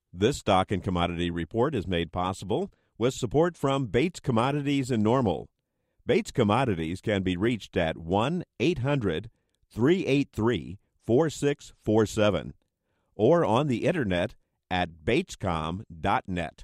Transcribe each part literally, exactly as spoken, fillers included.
This stock and commodity report is made possible with support from Bates Commodities in Normal. Bates Commodities can be reached at one eight hundred three eight three four six four seven or on the internet at batescom dot net.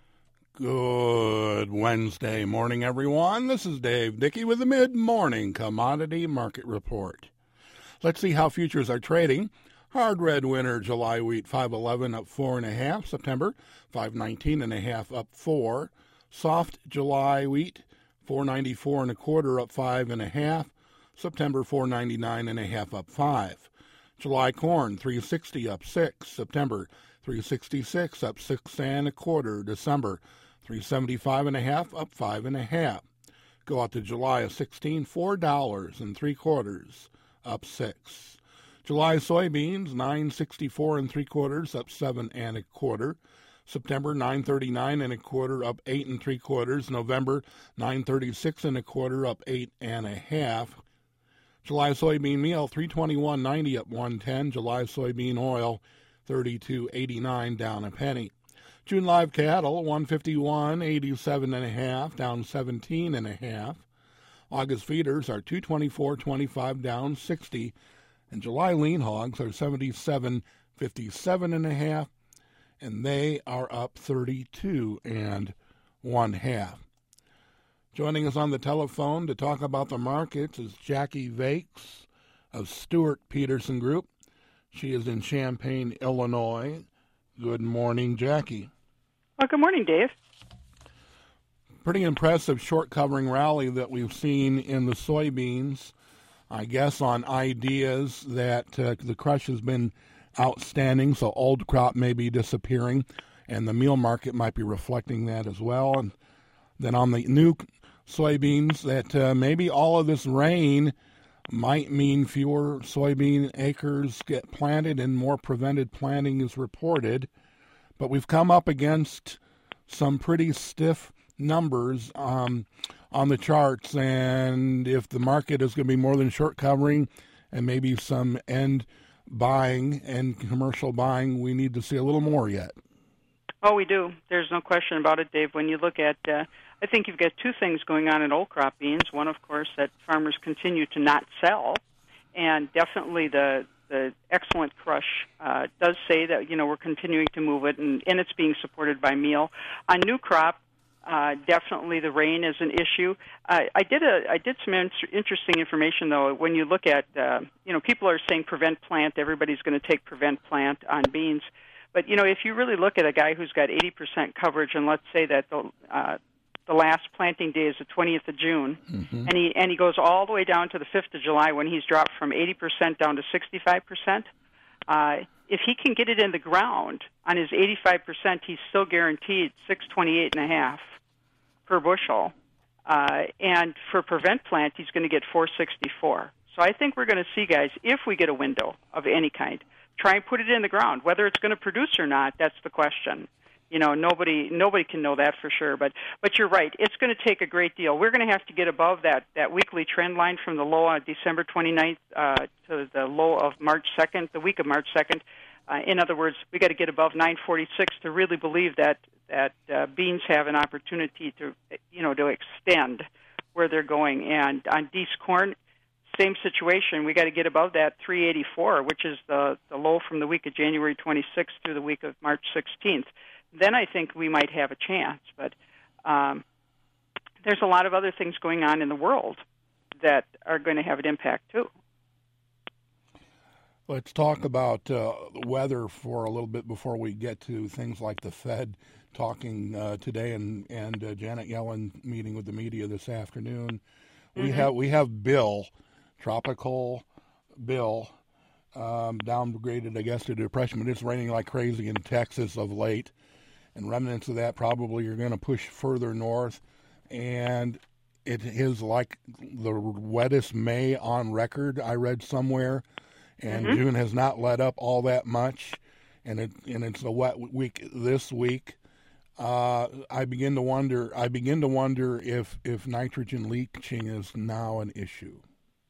Good Wednesday morning, everyone. This is Dave Dickey with the Mid-Morning Commodity Market Report. Let's see how futures are trading. Hard red winter July wheat five eleven up four and a half. September five nineteen and a half up four. Soft July wheat four ninety-four and a quarter up five and a half. September four ninety-nine and a half up five. July corn three sixty up six. September three sixty-six up six and a quarter. December three seventy-five and a half up five and a half. Go out to July of sixteen, four dollars and three quarters up six. July soybeans nine sixty-four and three quarters up seven and a quarter. September nine thirty-nine and a quarter up eight and three quarters. November nine thirty-six and a quarter up eight and a half. July soybean meal three twenty-one ninety up one ten. July soybean oil thirty-two eighty-nine down a penny. June live cattle one fifty-one eighty-seven and a half down seventeen and a half. August feeders are two twenty-four twenty-five down sixty. And July lean hogs are seventy-seven fifty-seven and a half, and they are up thirty-two and one half. Joining us on the telephone to talk about the markets is Jackie Vakes of Stewart Peterson Group. She is in Champaign, Illinois. Good morning, Jackie. Well, good morning, Dave. Pretty impressive short covering rally that we've seen in the soybeans. I guess on ideas that uh, the crush has been outstanding, so old crop may be disappearing, and the meal market might be reflecting that as well. And then on the new soybeans, that uh, maybe all of this rain might mean fewer soybean acres get planted and more prevented planting is reported. But we've come up against some pretty stiff numbers um, on the charts, and if the market is going to be more than short covering and maybe some end buying and commercial buying, we need to see a little more yet. Oh, we do. There's no question about it, Dave. When you look at, uh, I think you've got two things going on in old crop beans. One, of course, that farmers continue to not sell, and definitely the the excellent crush uh, does say that, you know, we're continuing to move it, and, and it's being supported by meal. On new crop, Uh, definitely, the rain is an issue. Uh, I did a I did some in- interesting information though. When you look at, uh, you know, people are saying prevent plant. Everybody's going to take prevent plant on beans, but you know, if you really look at a guy who's got eighty percent coverage, and let's say that the uh, the last planting day is the twentieth of June, mm-hmm. and he and he goes all the way down to the fifth of July when he's dropped from eighty percent down to sixty-five percent. Uh, if he can get it in the ground on his eighty-five percent, he's still guaranteed six twenty-eight and a half per bushel, uh, and for prevent plant, he's going to get four sixty-four. So I think we're going to see, guys, if we get a window of any kind, try and put it in the ground. Whether it's going to produce or not, that's the question. You know, nobody nobody can know that for sure. But but you're right. It's going to take a great deal. We're going to have to get above that, that weekly trend line from the low on December twenty-ninth uh, to the low of March second, the week of March second. Uh, in other words, we got to get above nine forty-six to really believe that that uh, beans have an opportunity to, you know, to extend where they're going. And on Dees corn, same situation. We got to get above that three eighty-four, which is the the low from the week of January twenty-sixth through the week of March sixteenth. Then I think we might have a chance. But um, there's a lot of other things going on in the world that are going to have an impact too. Let's talk about uh, weather for a little bit before we get to things like the Fed talking uh, today and and uh, Janet Yellen meeting with the media this afternoon. Mm-hmm. We have we have Bill, tropical Bill, um, downgraded I guess to depression, but it's raining like crazy in Texas of late, and remnants of that probably are going to push further north, and it is like the wettest May on record I read somewhere. And mm-hmm. June has not let up all that much, and it and it's a wet week this week. Uh, I begin to wonder. I begin to wonder if, if nitrogen leaching is now an issue.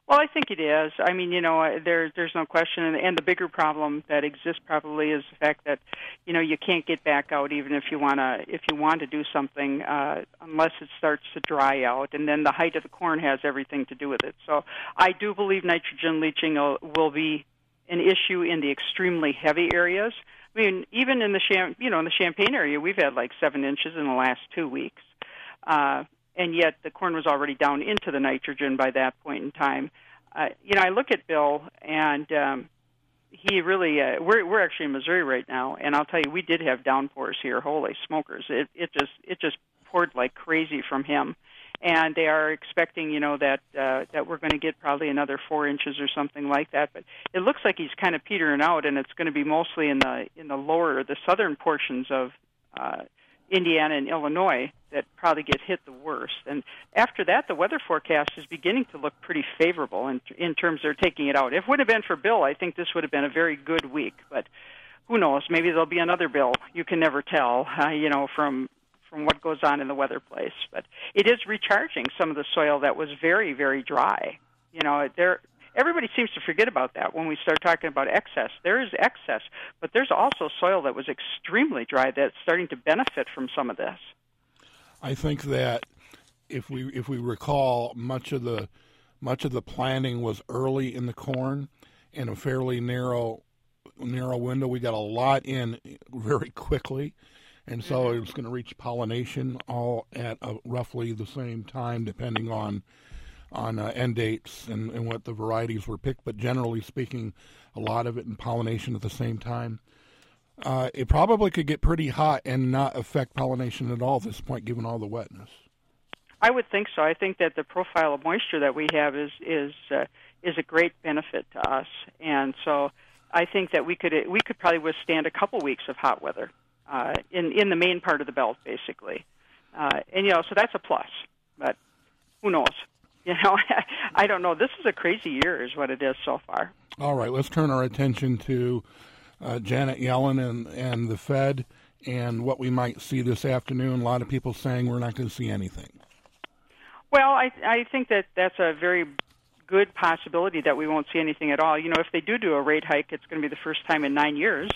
Well, I think it is. I mean, you know, there, there's no question. And, and the bigger problem that exists probably is the fact that, you know, you can't get back out even if you want to if you want to do something uh, unless it starts to dry out. And then the height of the corn has everything to do with it. So I do believe nitrogen leaching will, will be an issue in the extremely heavy areas. I mean, even in the Cham- you know in the Champaign area, we've had like seven inches in the last two weeks. Uh, and yet the corn was already down into the nitrogen by that point in time. Uh, you know, I look at Bill, and um, he really, uh, we're, we're actually in Missouri right now, and I'll tell you, we did have downpours here. Holy smokers. It, it just it just poured like crazy from him. And they are expecting, you know, that uh, that we're going to get probably another four inches or something like that. But it looks like he's kind of petering out, and it's going to be mostly in the in the lower, the southern portions of uh, Indiana and Illinois that probably get hit the worst. And after that, the weather forecast is beginning to look pretty favorable in, in terms of taking it out. If it would have been for Bill, I think this would have been a very good week. But who knows? Maybe there'll be another Bill. You can never tell, uh, you know, from from what goes on in the weather place. But it is recharging some of the soil that was very, very dry. You know, there. Everybody seems to forget about that when we start talking about excess. There is excess, but there's also soil that was extremely dry that's starting to benefit from some of this. I think that if we if we recall, much of the much of the planting was early in the corn in a fairly narrow narrow window. We got a lot in very quickly, and so it was going to reach pollination all at a, roughly the same time, depending on on uh, end dates and, and what the varieties were picked, but generally speaking, a lot of it in pollination at the same time. Uh, it probably could get pretty hot and not affect pollination at all at this point, given all the wetness. I would think so. I think that the profile of moisture that we have is is uh, is a great benefit to us, and so I think that we could we could probably withstand a couple weeks of hot weather uh, in in the main part of the belt, basically, uh, and you know, so that's a plus. But who knows? You know, I don't know. This is a crazy year is what it is so far. All right, let's turn our attention to uh, Janet Yellen and, and the Fed and what we might see this afternoon. A lot of people saying we're not going to see anything. Well, I, I think that that's a very good possibility that we won't see anything at all. You know, if they do do a rate hike, it's going to be the first time in nine years,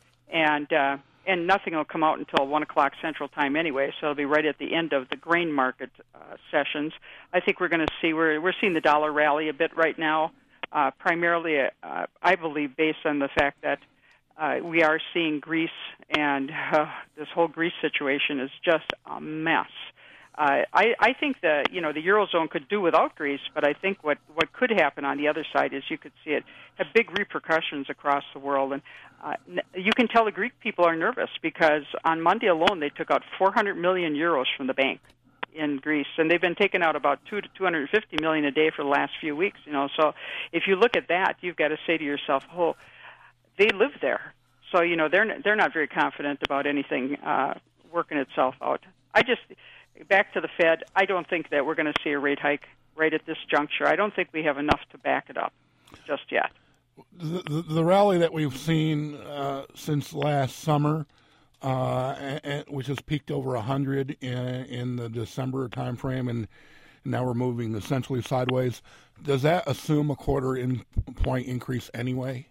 and uh, and nothing will come out until one o'clock Central Time anyway, so it'll be right at the end of the grain market uh, sessions. I think we're going to see, we're, we're seeing the dollar rally a bit right now, uh, primarily, uh, I believe, based on the fact that uh, we are seeing Greece, and uh, this whole Greece situation is just a mess. Uh, I, I think that, you know, the Eurozone could do without Greece, but I think what, what could happen on the other side is you could see it have big repercussions across the world. And uh, you can tell the Greek people are nervous because on Monday alone they took out four hundred million euros from the bank in Greece, and they've been taking out about two to two hundred fifty million a day for the last few weeks. You know, so if you look at that, you've got to say to yourself, "Oh, they live there." So you know they're they're not very confident about anything uh, working itself out. I just back to the Fed. I don't think that we're going to see a rate hike right at this juncture. I don't think we have enough to back it up just yet. The, the, the rally that we've seen uh, since last summer, uh, and, and, which has peaked over one hundred in, in the December timeframe, and now we're moving essentially sideways, does that assume a quarter in point increase anyway?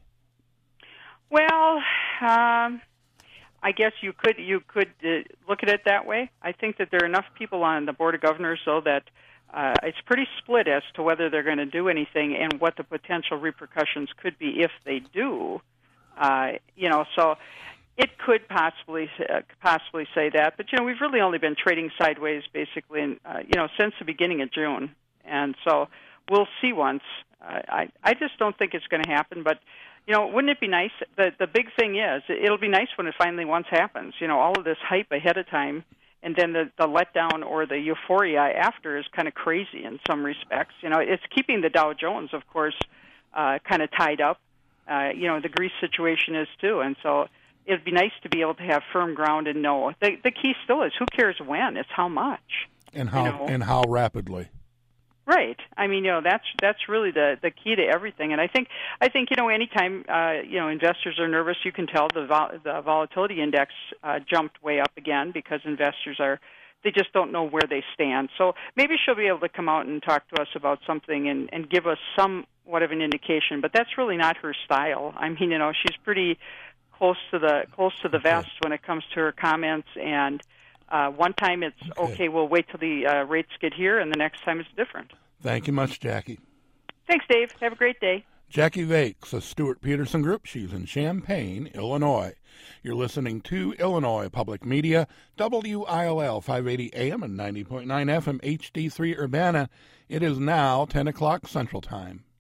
Well, um, I guess you could you could uh, look at it that way. I think that there are enough people on the Board of Governors, though, that uh, it's pretty split as to whether they're going to do anything and what the potential repercussions could be if they do. Uh, you know, so it could possibly uh, possibly say that, but you know, we've really only been trading sideways basically, in, uh, you know, since the beginning of June, and so we'll see once. Uh, I I just don't think it's going to happen, but. You know, wouldn't it be nice? The the big thing is, it'll be nice when it finally once happens. You know, all of this hype ahead of time, and then the, the letdown or the euphoria after is kind of crazy in some respects. You know, it's keeping the Dow Jones, of course, uh, kind of tied up. Uh, you know, the Greece situation is too, and so it'd be nice to be able to have firm ground and know. The the key still is who cares when? It's how much and how you know? and how rapidly. Right. I mean, you know, that's that's really the, the key to everything. And I think I think you know, anytime uh, you know investors are nervous, you can tell the vol- the volatility index uh, jumped way up again because investors are they just don't know where they stand. So maybe she'll be able to come out and talk to us about something and, and give us somewhat of an indication. But that's really not her style. I mean, you know, she's pretty close to the close to the vest when it comes to her comments. And uh, one time it's, okay, okay we'll wait till the uh, rates get here, and the next time it's different. Thank you much, Jackie. Thanks, Dave. Have a great day. Jackie Vakes of Stewart Peterson Group. She's in Champaign, Illinois. You're listening to Illinois Public Media, W I L L five eighty A M and ninety point nine F M H D three Urbana. It is now ten o'clock Central Time.